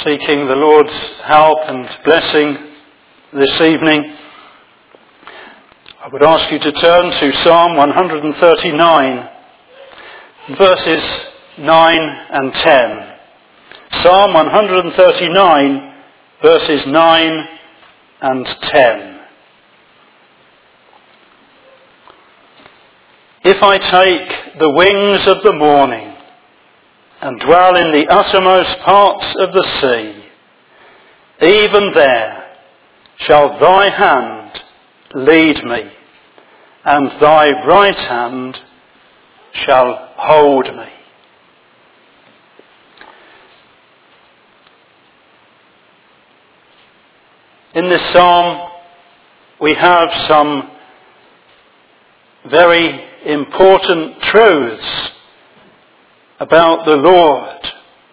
seeking the Lord's help and blessing this evening, I would ask you to turn to Psalm 139, verses 9 and 10. Psalm 139, verses 9 and 10. If I take the wings of the morning and dwell in the uttermost parts of the sea, even there shall thy hand lead me, and thy right hand shall hold me. In this psalm we have some very important truths about the Lord.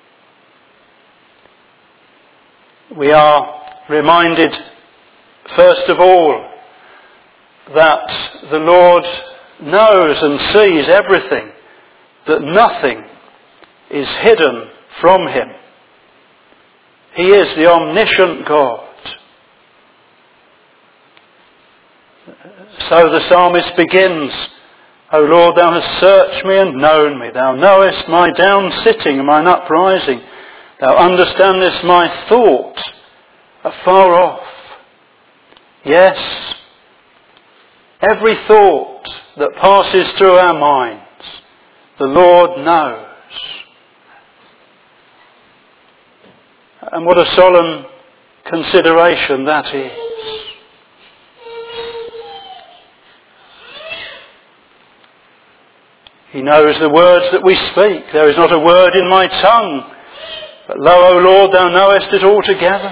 We are reminded, first of all, that the Lord knows and sees everything, that nothing is hidden from him. He is the omniscient God. So the psalmist begins, O Lord, thou hast searched me and known me. Thou knowest my down-sitting and mine uprising. Thou understandest my thought afar off. Yes, every thought that passes through our minds, the Lord knows. And what a solemn consideration that is. He knows the words that we speak. There is not a word in my tongue. But lo, O Lord, thou knowest it altogether.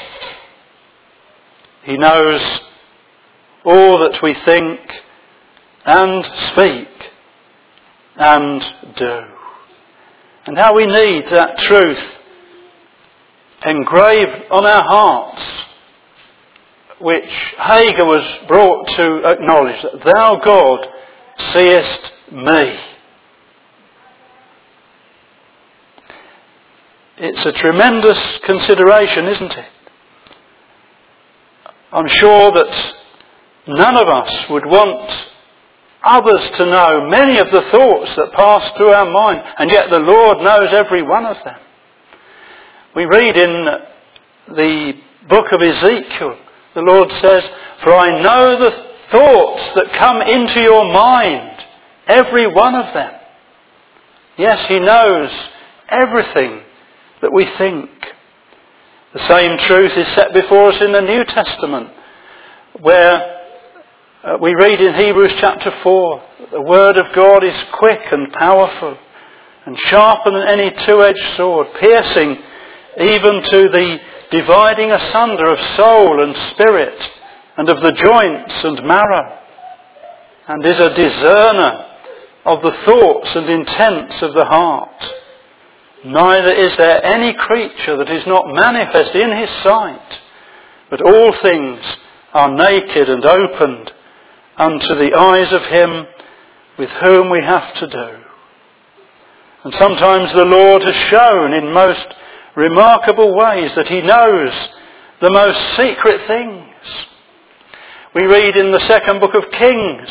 He knows all that we think and speak and do. And how we need that truth engraved on our hearts, which Hagar was brought to acknowledge, that thou, God, seest me. It's a tremendous consideration, isn't it? I'm sure that none of us would want others to know many of the thoughts that pass through our mind, and yet the Lord knows every one of them. We read in the book of Ezekiel, the Lord says, "For I know the thoughts that come into your mind, every one of them." Yes, he knows everything that we think. The same truth is set before us in the New Testament, where we read in Hebrews chapter 4, that the Word of God is quick and powerful and sharper than any two-edged sword, piercing even to the dividing asunder of soul and spirit and of the joints and marrow, and is a discerner of the thoughts and intents of the heart. Neither is there any creature that is not manifest in his sight, but all things are naked and opened unto the eyes of him with whom we have to do. And sometimes the Lord has shown in most remarkable ways that he knows the most secret things. We read in the second book of Kings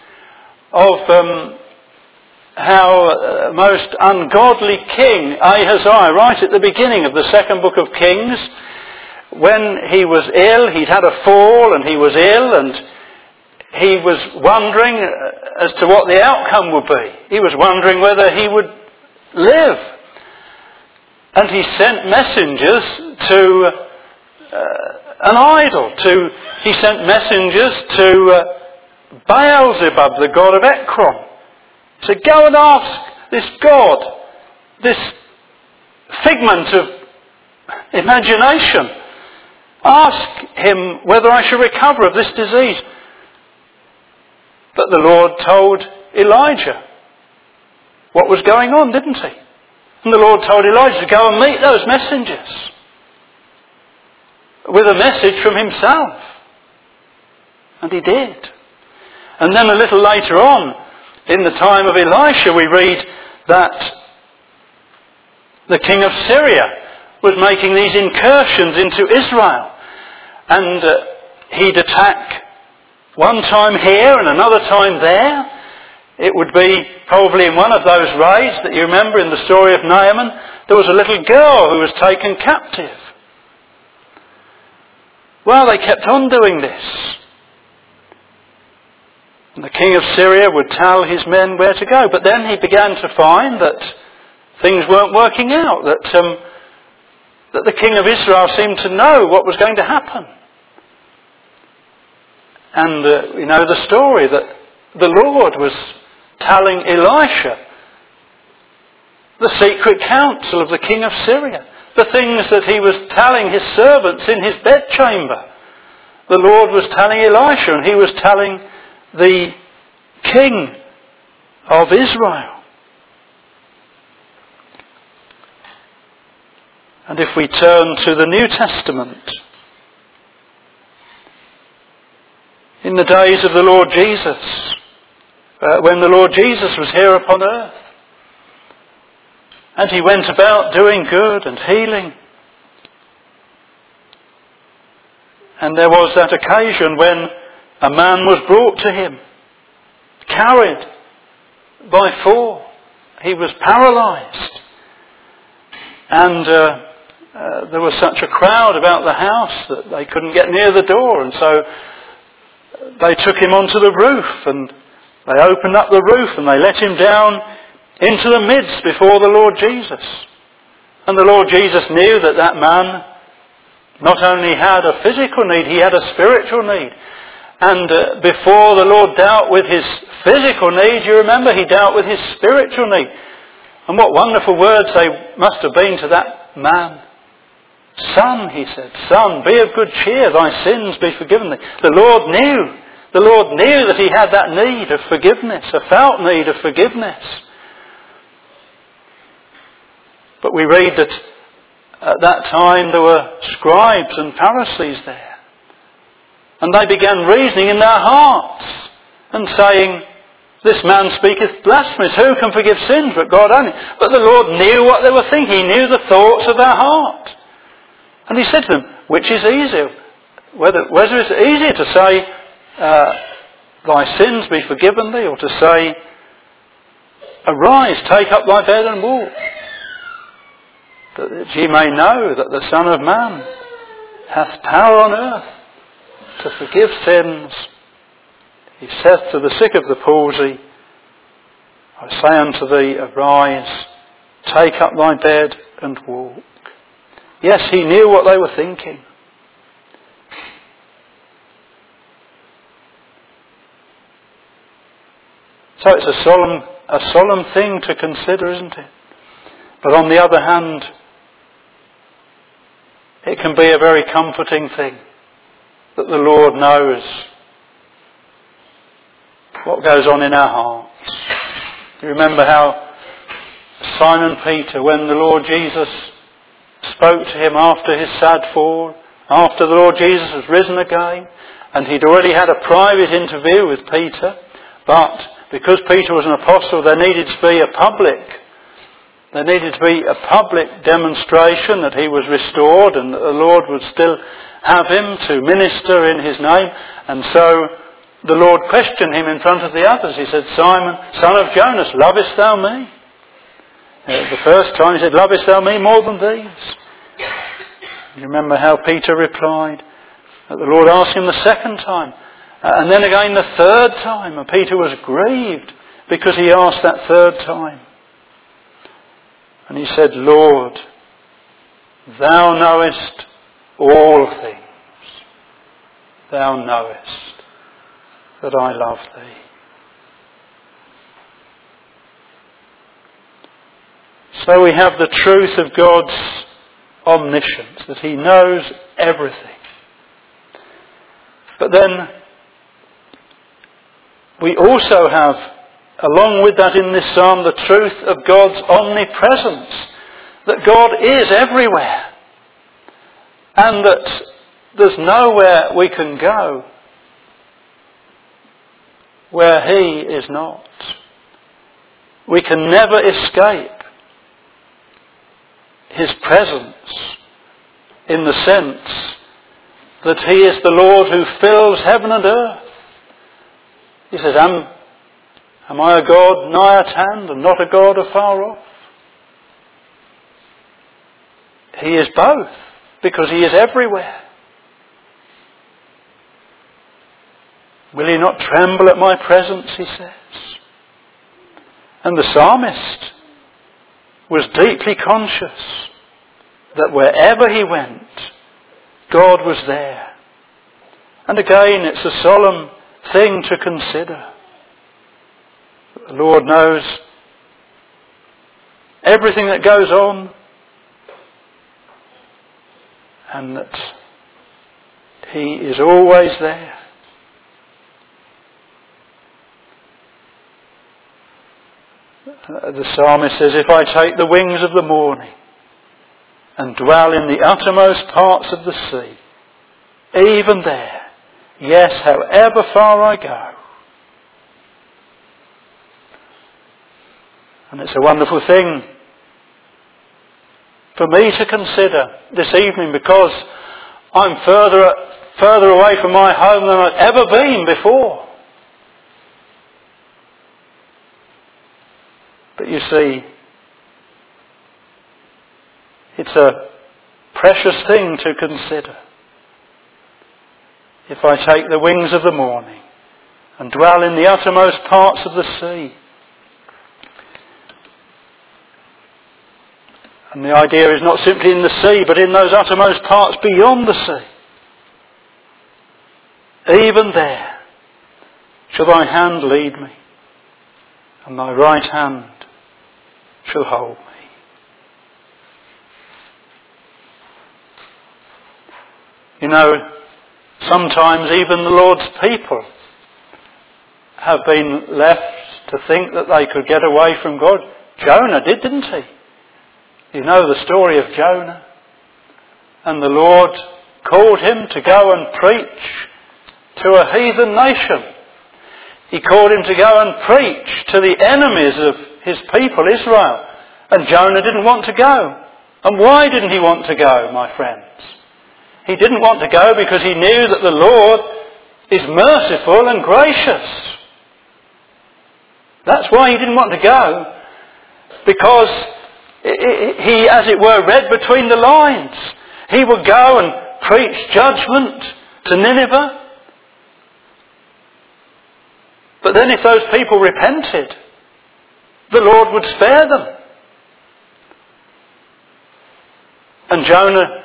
of how a most ungodly king, Ahaziah, right at the beginning of the second book of Kings, when he was ill, he'd had a fall and he was ill, and he was wondering as to what the outcome would be. He was wondering whether he would live. And he sent messengers to an idol. He sent messengers to Baalzebub, the god of Ekron. He said, "Go and ask this god, this figment of imagination, ask him whether I shall recover of this disease." But the Lord told Elijah what was going on, didn't he? And the Lord told Elijah to go and meet those messengers with a message from himself. And he did. And then a little later on, in the time of Elisha, we read that the king of Syria was making these incursions into Israel. And he'd attack one time here and another time there. It would be probably in one of those raids that you remember in the story of Naaman, there was a little girl who was taken captive. Well, they kept on doing this. And the king of Syria would tell his men where to go. But then he began to find that things weren't working out, that the king of Israel seemed to know what was going to happen. And you know the story that the Lord was telling Elisha the secret counsel of the king of Syria, the things that he was telling his servants in his bedchamber. The Lord was telling Elisha, and he was telling the king of Israel. And if we turn to the New Testament, in the days of the Lord Jesus, when the Lord Jesus was here upon earth, and he went about doing good and healing. And there was that occasion when a man was brought to him, carried by 4. He was paralysed. And there was such a crowd about the house that they couldn't get near the door. And so they took him onto the roof, and they opened up the roof and they let him down into the midst before the Lord Jesus. And the Lord Jesus knew that that man not only had a physical need, he had a spiritual need. And before the Lord dealt with his physical need, you remember, he dealt with his spiritual need. And what wonderful words they must have been to that man. Son, he said, son, be of good cheer, thy sins be forgiven thee. The Lord knew that he had that need of forgiveness, a felt need of forgiveness. But we read that at that time there were scribes and Pharisees there. And they began reasoning in their hearts and saying, this man speaketh blasphemies. Who can forgive sins but God only? But the Lord knew what they were thinking. He knew the thoughts of their heart. And he said to them, which is easier? Whether it's easier to say, thy sins be forgiven thee, or to say, arise, take up thy bed and walk. That ye may know that the Son of Man hath power on earth to forgive sins. He saith to the sick of the palsy, I say unto thee, arise, take up thy bed and walk. Yes, he knew what they were thinking. So it's a solemn thing to consider, isn't it? But on the other hand, it can be a very comforting thing that the Lord knows what goes on in our hearts. You remember how Simon Peter, when the Lord Jesus spoke to him after his sad fall, after the Lord Jesus was risen again, and he'd already had a private interview with Peter, but because Peter was an apostle, there needed to be a public demonstration that he was restored and that the Lord would still have him to minister in his name. And so the Lord questioned him in front of the others. He said, Simon, son of Jonas, lovest thou me? The first time he said, lovest thou me more than these? You remember how Peter replied? The Lord asked him the second time. And then again the third time. And Peter was grieved because he asked that third time. And he said, Lord, thou knowest all things. Thou knowest that I love thee. So we have the truth of God's omniscience, that he knows everything. But then we also have, along with that in this psalm, the truth of God's omnipresence, that God is everywhere, and that there's nowhere we can go where he is not. We can never escape his presence in the sense that he is the Lord who fills heaven and earth. He says, am I a God nigh at hand and not a God afar off? He is both, because he is everywhere. Will he not tremble at my presence, he says. And the psalmist was deeply conscious that wherever he went, God was there. And again, it's a solemn thing to consider. The Lord knows everything that goes on, and that he is always there. The psalmist says, if I take the wings of the morning and dwell in the uttermost parts of the sea, even there, yes, however far I go. And it's a wonderful thing for me to consider this evening, because I'm further away from my home than I've ever been before. But you see, it's a precious thing to consider. If I take the wings of the morning and dwell in the uttermost parts of the sea. And the idea is not simply in the sea, but in those uttermost parts beyond the sea. Even there shall thy hand lead me, and thy right hand shall hold me. You know, sometimes even the Lord's people have been left to think that they could get away from God. Jonah did, didn't he? You know the story of Jonah. And the Lord called him to go and preach to a heathen nation. He called him to go and preach to the enemies of his people, Israel. And Jonah didn't want to go. And why didn't he want to go, my friends? He didn't want to go because he knew that the Lord is merciful and gracious. That's why he didn't want to go. Because he, as it were, read between the lines. He would go and preach judgment to Nineveh. But then if those people repented, the Lord would spare them. And Jonah,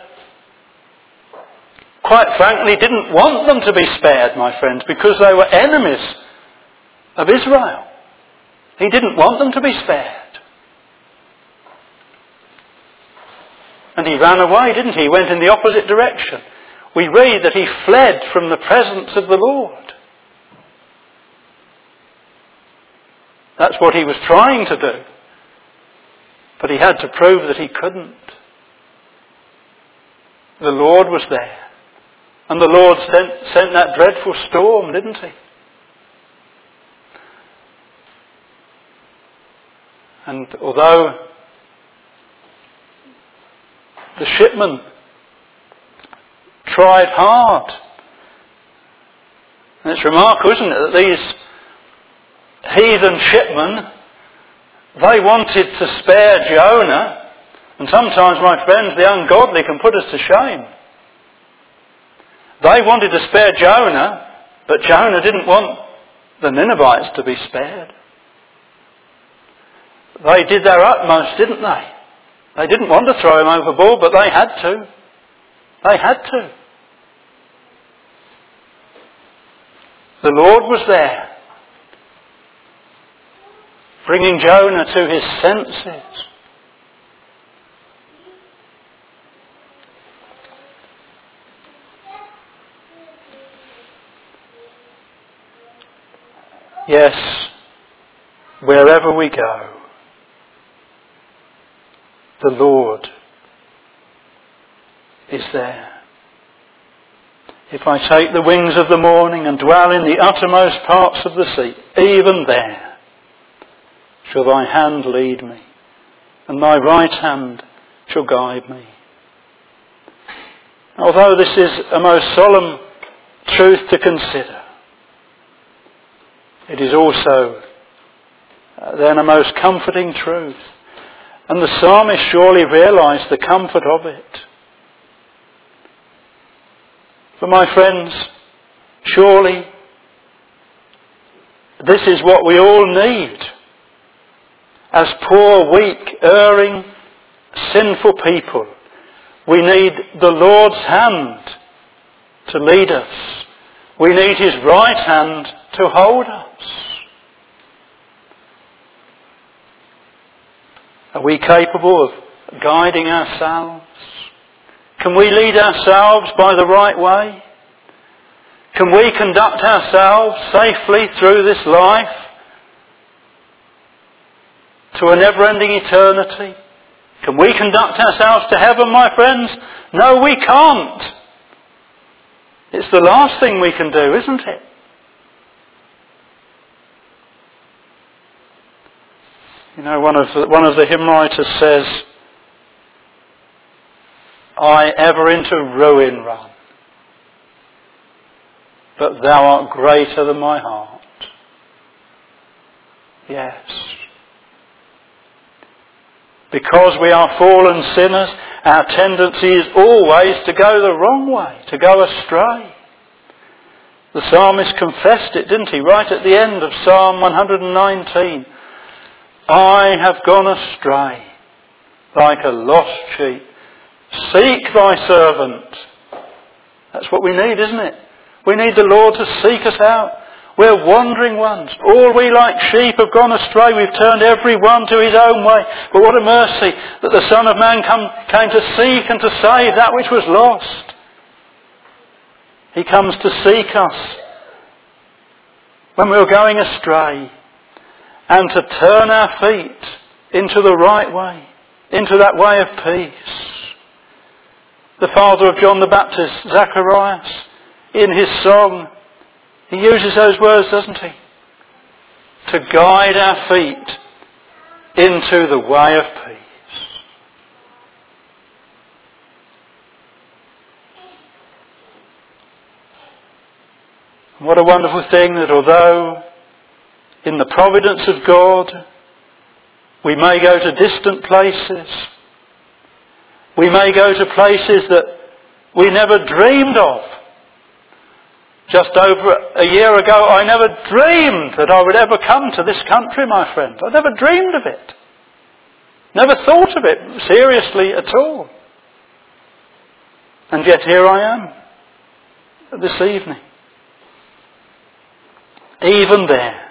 quite frankly, didn't want them to be spared, my friends, because they were enemies of Israel. He didn't want them to be spared. And he ran away, didn't he? He went in the opposite direction. We read that he fled from the presence of the Lord. That's what he was trying to do. But he had to prove that he couldn't. The Lord was there. And the Lord sent that dreadful storm, didn't he? And although the shipmen tried hard, and it's remarkable, isn't it, that these heathen shipmen, they wanted to spare Jonah. And sometimes, my friends, the ungodly can put us to shame. They wanted to spare Jonah, but Jonah didn't want the Ninevites to be spared. They did their utmost, didn't they? They didn't want to throw him overboard, but they had to. They had to. The Lord was there, bringing Jonah to his senses. Yes, wherever we go, the Lord is there. If I take the wings of the morning and dwell in the uttermost parts of the sea, even there shall thy hand lead me, and thy right hand shall guide me. Although this is a most solemn truth to consider, it is also then a most comforting truth. And the psalmist surely realised the comfort of it. For my friends, surely this is what we all need as poor, weak, erring, sinful people. We need the Lord's hand to lead us. We need His right hand to hold us. Are we capable of guiding ourselves? Can we lead ourselves by the right way? Can we conduct ourselves safely through this life to a never-ending eternity? Can we conduct ourselves to heaven, my friends? No, we can't. It's the last thing we can do, isn't it? You know, one of the hymn writers says, I ever into ruin run, but thou art greater than my heart. Yes. Because we are fallen sinners, our tendency is always to go the wrong way, to go astray. The psalmist confessed it, didn't he? Right at the end of Psalm 119. I have gone astray like a lost sheep. Seek thy servant. That's what we need, isn't it? We need the Lord to seek us out. We're wandering ones. All we like sheep have gone astray. We've turned every one to his own way. But what a mercy that the Son of Man came to seek and to save that which was lost. He comes to seek us when we're going astray and to turn our feet into the right way, into that way of peace. The father of John the Baptist, Zacharias, in his song, he uses those words, doesn't he? To guide our feet into the way of peace. What a wonderful thing that although in the providence of God we may go to distant places, we may go to places that we never dreamed of. Just over a year ago, I never dreamed that I would ever come to this country, my friend. I never dreamed of it. Never thought of it seriously at all. And yet here I am this evening. Even there.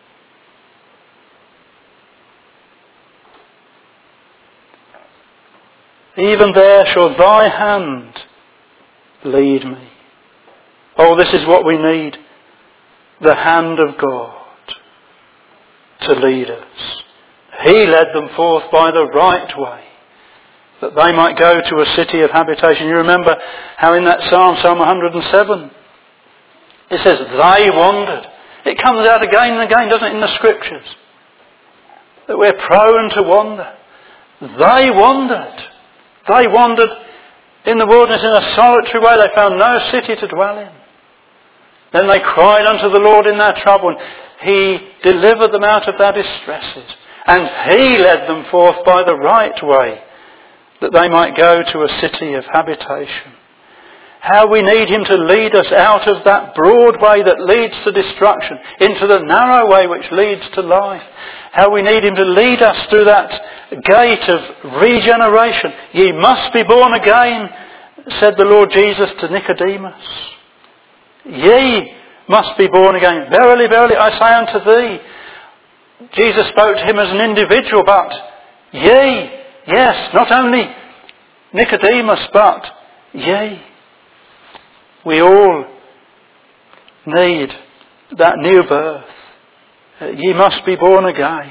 Even there shall thy hand lead me. Oh, this is what we need. The hand of God to lead us. He led them forth by the right way, that they might go to a city of habitation. You remember how in that Psalm 107, it says, they wandered. It comes out again and again, doesn't it, in the Scriptures? That we're prone to wander. They wandered. They wandered in the wilderness in a solitary way. They found no city to dwell in. Then they cried unto the Lord in their trouble, and He delivered them out of their distresses. And He led them forth by the right way, that they might go to a city of habitation. How we need Him to lead us out of that broad way that leads to destruction, into the narrow way which leads to life. How we need Him to lead us through that gate of regeneration. Ye must be born again, said the Lord Jesus to Nicodemus. Ye must be born again. Verily, verily, I say unto thee. Jesus spoke to him as an individual, but ye, yes, not only Nicodemus, but ye. We all need that new birth. Ye must be born again.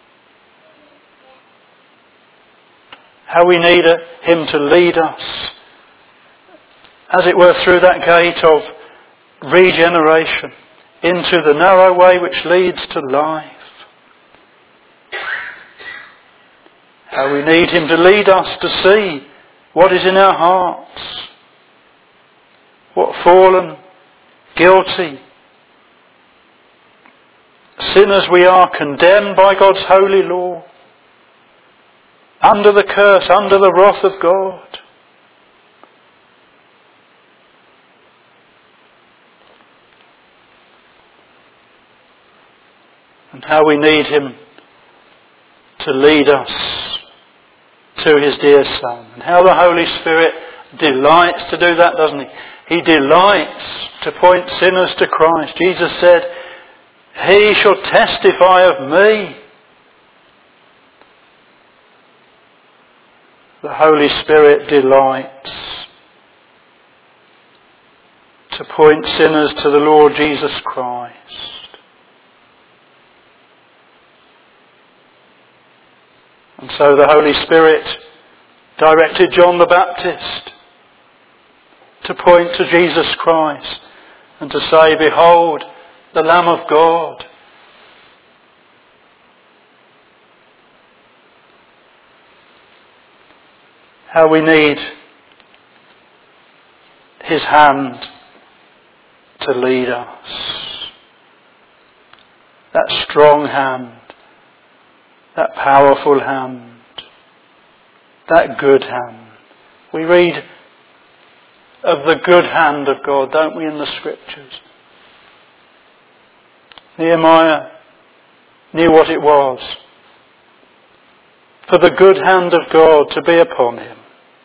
How we need Him to lead us, as it were, through that gate of regeneration into the narrow way which leads to life. How we need him to lead us to see what is in our hearts. What fallen, guilty sinners we are, condemned by God's holy law, under the curse, under the wrath of God. And how we need him to lead us to his dear Son. And how the Holy Spirit delights to do that, doesn't he? He delights to point sinners to Christ. Jesus said, "He shall testify of me." The Holy Spirit delights to point sinners to the Lord Jesus Christ. And so the Holy Spirit directed John the Baptist to point to Jesus Christ and to say, "Behold, the Lamb of God." How we need his hand to lead us. That strong hand. That powerful hand. That good hand. We read of the good hand of God, don't we, in the Scriptures? Nehemiah knew what it was for the good hand of God to be upon him.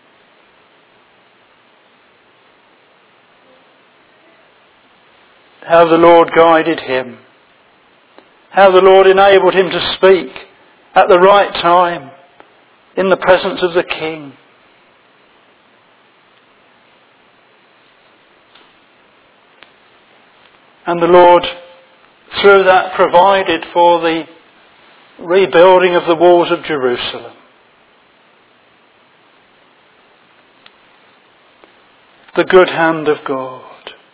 How the Lord guided him. How the Lord enabled him to speak at the right time in the presence of the King. And the Lord, through that, provided for the rebuilding of the walls of Jerusalem. The good hand of God.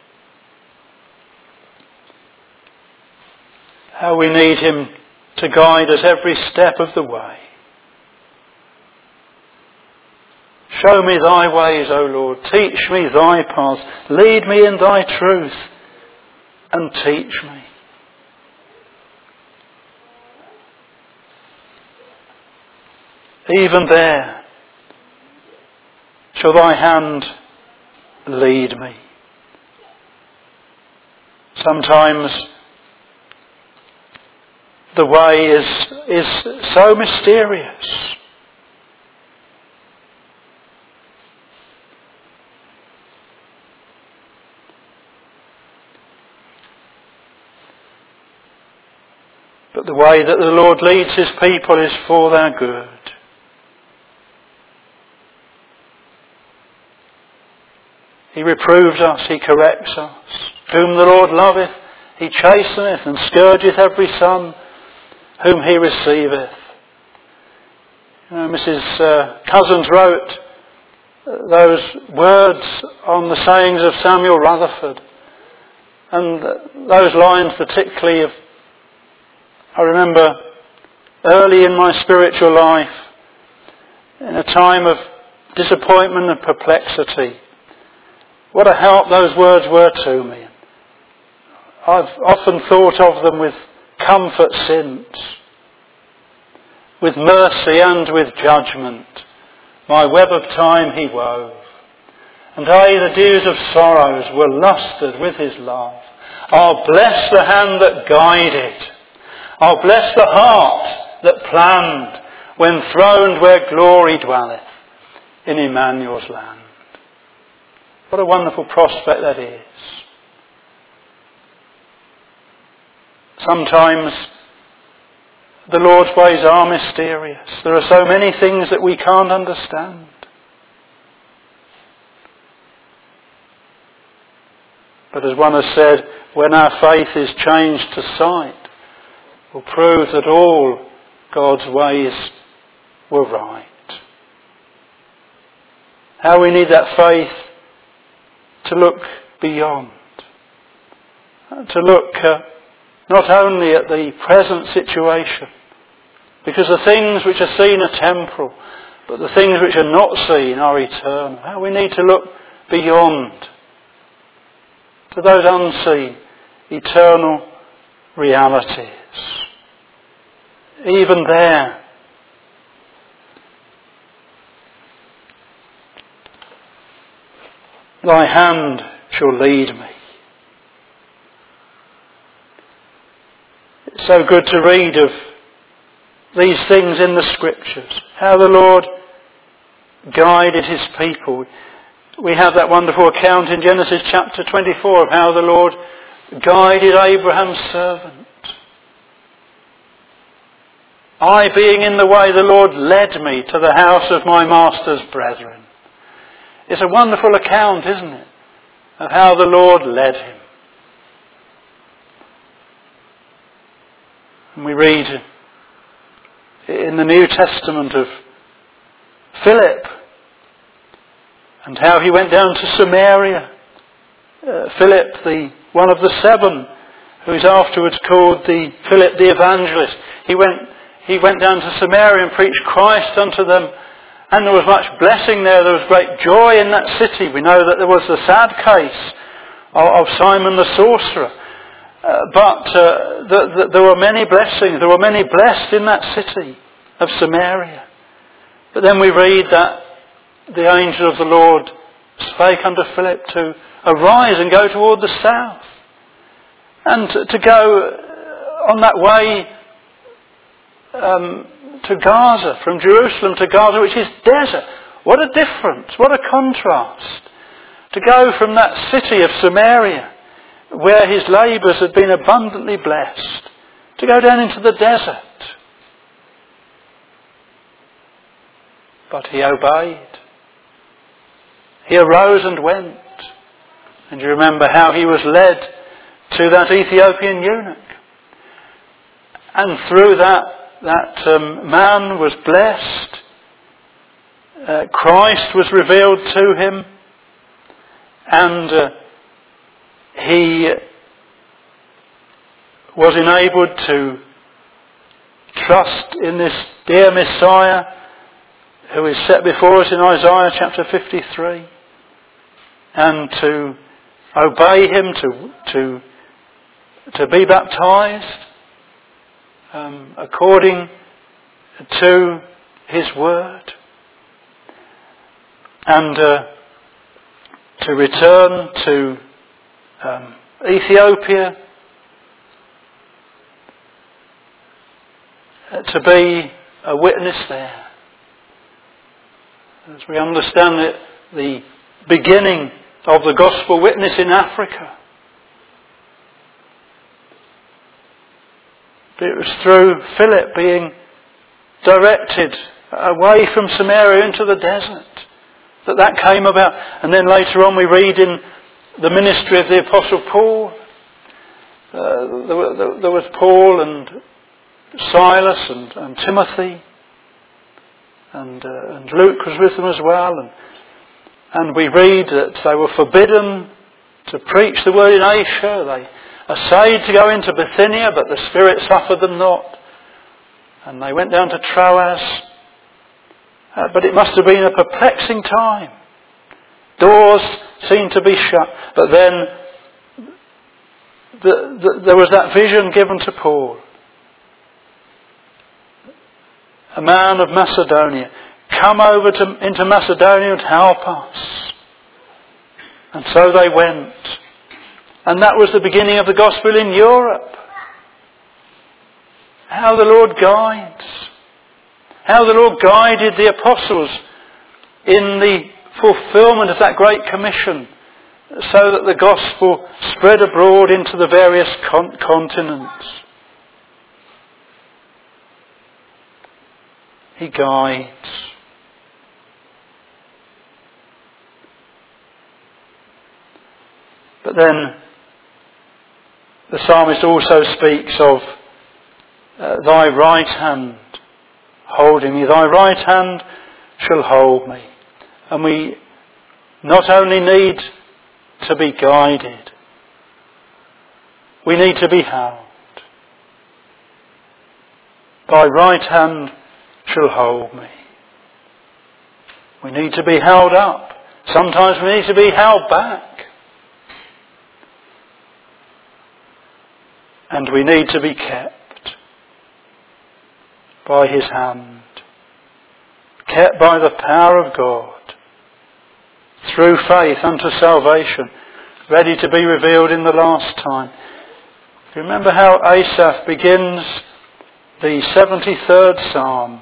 How we need him to guide us every step of the way. Show me thy ways, O Lord. Teach me thy paths. Lead me in thy truth and teach me. Even there shall thy hand lead me. Sometimes the way is so mysterious. But the way that the Lord leads his people is for their good. He reproves us, he corrects us. Whom the Lord loveth, he chasteneth and scourgeth every son whom he receiveth. You know, Mrs. Cousins wrote those words on the sayings of Samuel Rutherford. And those lines particularly, I remember early in my spiritual life, in a time of disappointment and perplexity, what a help those words were to me. I've often thought of them with comfort since. With mercy and with judgment, my web of time he wove. And the dews of sorrows were lusted with his love. I'll bless the hand that guided. I'll bless the heart that planned, when throned where glory dwelleth, in Emmanuel's land. What a wonderful prospect that is. Sometimes the Lord's ways are mysterious. There are so many things that we can't understand. But as one has said, when our faith is changed to sight, will prove that all God's ways were right. How we need that faith to look beyond. To look not only at the present situation, Because the things which are seen are temporal, but the things which are not seen are eternal. How we need to look beyond to those unseen, eternal realities. Even there, thy hand shall lead me. It's so good to read of these things in the Scriptures, how the Lord guided his people. We have that wonderful account in Genesis chapter 24 of how the Lord guided Abraham's servant. I, being in the way, the Lord led me to the house of my master's brethren. It's a wonderful account, isn't it, of how the Lord led him. And we read in the New Testament of Philip and how he went down to Samaria. Philip, one of the seven, who is afterwards called Philip the Evangelist. He went down to Samaria and preached Christ unto them, and there was much blessing there. There was great joy in that city. We know that there was the sad case of Simon the sorcerer, but there were many blessings. There were many blessed in that city of Samaria. But then we read that the angel of the Lord spake unto Philip to arise and go toward the south, and to go on that way to Gaza, from Jerusalem to Gaza, which is desert. What a difference, what a contrast. To go from that city of Samaria, where his labours had been abundantly blessed, to go down into the desert. But he obeyed. He arose and went. And you remember how he was led to that Ethiopian eunuch. And through that man was blessed. Christ was revealed to him. And he was enabled to trust in this dear Messiah who is set before us in Isaiah chapter 53, and to obey him, to be baptised according to his word, and to return to Ethiopia, to be a witness there. As we understand it, the beginning of the gospel witness in Africa. It was through Philip being directed away from Samaria into the desert that came about. And then later on we read in the ministry of the Apostle Paul, there was Paul and Silas and Timothy, and Luke was with them as well. And we read that they were forbidden to preach the word in Asia. They essayed to go into Bithynia, but the Spirit suffered them not. And they went down to Troas. But it must have been a perplexing time. Doors seemed to be shut. But then there was that vision given to Paul. A man of Macedonia. Come over into Macedonia and help us. And so they went. And that was the beginning of the gospel in Europe. How the Lord guides. How the Lord guided the apostles in the fulfilment of that great commission, so that the gospel spread abroad into the various continents. He guides. But then the psalmist also speaks of thy right hand holding me. Thy right hand shall hold me. And we not only need to be guided, we need to be held. Thy right hand shall hold me. We need to be held up. Sometimes we need to be held back. And we need to be kept by his hand. Kept by the power of God. Through faith unto salvation. Ready to be revealed in the last time. Do you remember how Asaph begins the 73rd Psalm?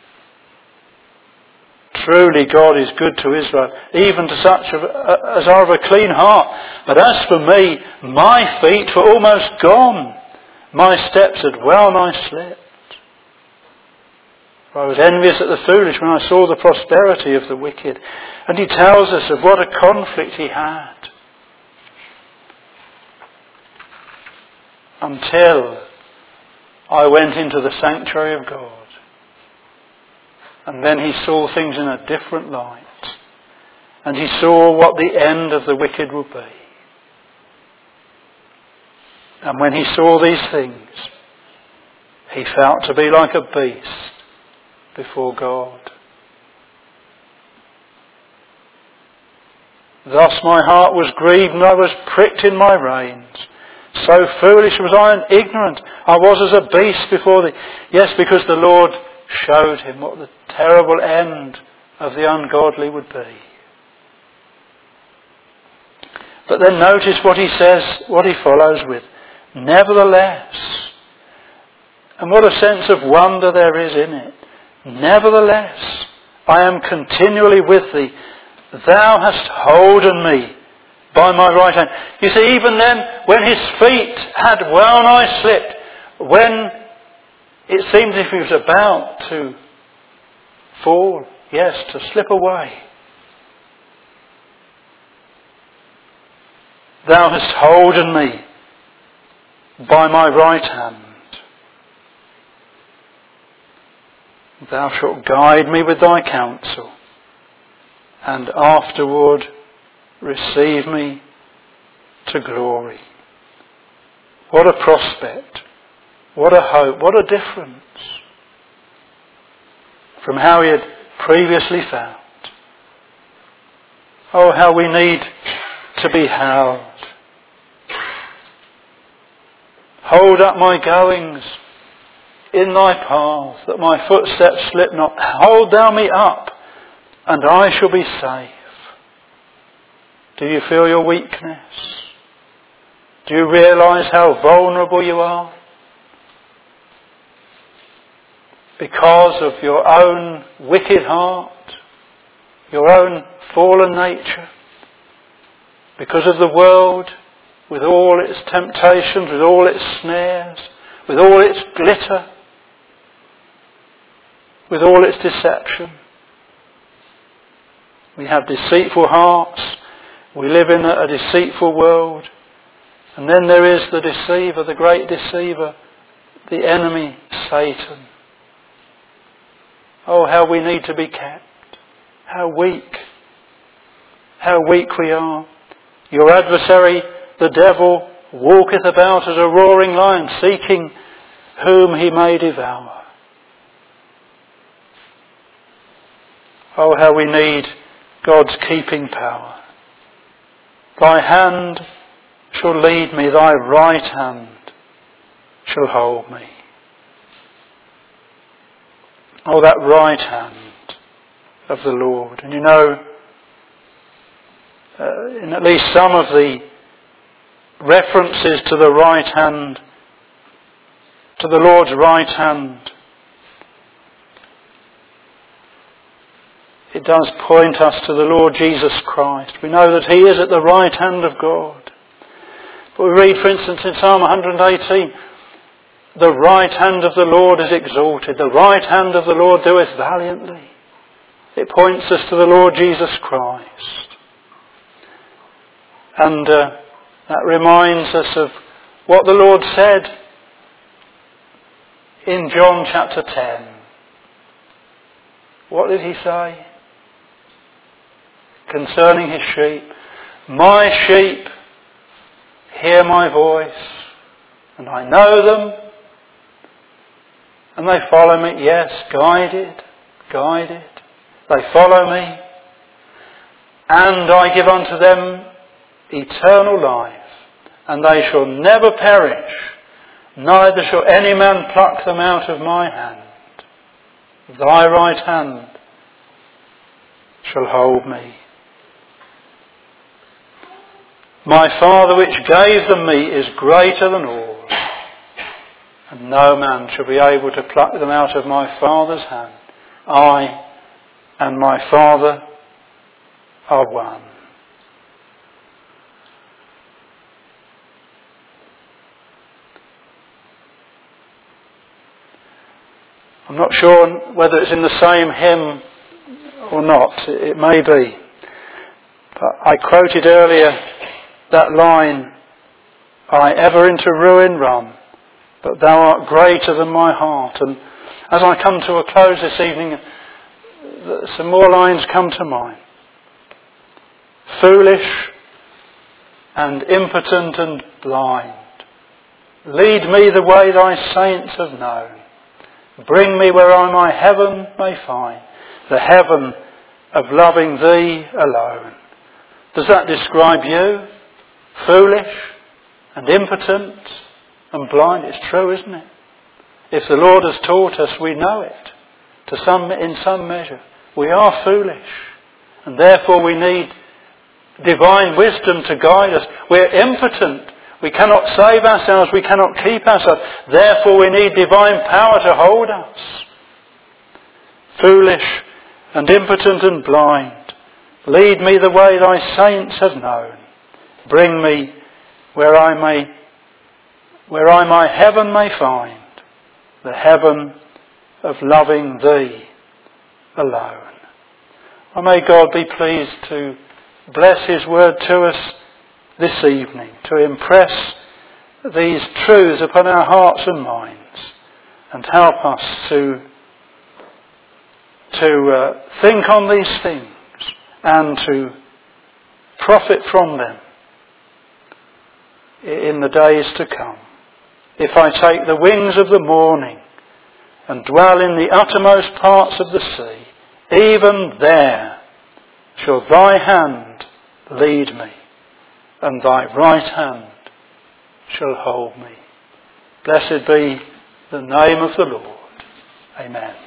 Truly God is good to Israel, even to such as are of a clean heart. But as for me, my feet were almost gone. My steps had well nigh slipped. I was envious at the foolish when I saw the prosperity of the wicked. And he tells us of what a conflict he had. Until I went into the sanctuary of God. And then he saw things in a different light. And he saw what the end of the wicked would be. And when he saw these things, he felt to be like a beast before God. Thus my heart was grieved and I was pricked in my reins. So foolish was I and ignorant. I was as a beast before thee. Yes, because the Lord showed him what the terrible end of the ungodly would be. But then notice what he says, what he follows with. Nevertheless. And what a sense of wonder there is in it. Nevertheless, I am continually with thee. Thou hast holden me by my right hand. You see, even then, when his feet had well nigh slipped, when it seemed as if he was about to fall, yes, to slip away. Thou hast holden me by my right hand. Thou shalt guide me with thy counsel, and afterward receive me to glory. What a prospect. What a hope. What a difference from how he had previously felt. Oh, how we need to be held. Hold up my goings in thy path, that my footsteps slip not. Hold thou me up, and I shall be safe. Do you feel your weakness? Do you realise how vulnerable you are? Because of your own wicked heart, your own fallen nature, because of the world with all its temptations, with all its snares, with all its glitter, with all its deception. We have deceitful hearts. We live in a deceitful world. And then there is the deceiver, the great deceiver, the enemy, Satan. Oh, how we need to be kept. How weak we are. Your adversary, the devil, walketh about as a roaring lion, seeking whom he may devour. Oh, how we need God's keeping power. Thy hand shall lead me, thy right hand shall hold me. Oh, that right hand of the Lord. And you know, in at least some of the references to the right hand, to the Lord's right hand, it does point us to the Lord Jesus Christ. We know that he is at the right hand of God. But we read, for instance, in Psalm 118, the right hand of the Lord is exalted. The right hand of the Lord doeth valiantly. It points us to the Lord Jesus Christ. And that reminds us of what the Lord said in John chapter 10. What did he say? Concerning his sheep. My sheep hear my voice, and I know them, And they follow me, yes, guided. They follow me. And I give unto them eternal life, and they shall never perish, neither shall any man pluck them out of my hand. Thy right hand shall hold me. My Father which gave them me is greater than all, and no man shall be able to pluck them out of my Father's hand. I and my Father are one. I'm not sure whether it's in the same hymn or not. It may be. But I quoted earlier that line, I ever into ruin run, but thou art greater than my heart. And as I come to a close this evening, some more lines come to mind. Foolish and impotent and blind, lead me the way thy saints have known. Bring me where I my heaven may find, the heaven of loving thee alone. Does that describe you? Foolish and impotent and blind? It's true, isn't it? If the Lord has taught us, we know it in some measure. We are foolish, and therefore we need divine wisdom to guide us. We're impotent. We cannot save ourselves. We cannot keep ourselves. Therefore we need divine power to hold us. Foolish and impotent and blind, lead me the way thy saints have known. Bring me where I my heaven may find, the heaven of loving thee alone. Oh, may God be pleased to bless his word to us this evening, to impress these truths upon our hearts and minds, and help us to think on these things and to profit from them in the days to come. If I take the wings of the morning and dwell in the uttermost parts of the sea, even there shall thy hand lead me, and thy right hand shall hold me. Blessed be the name of the Lord. Amen.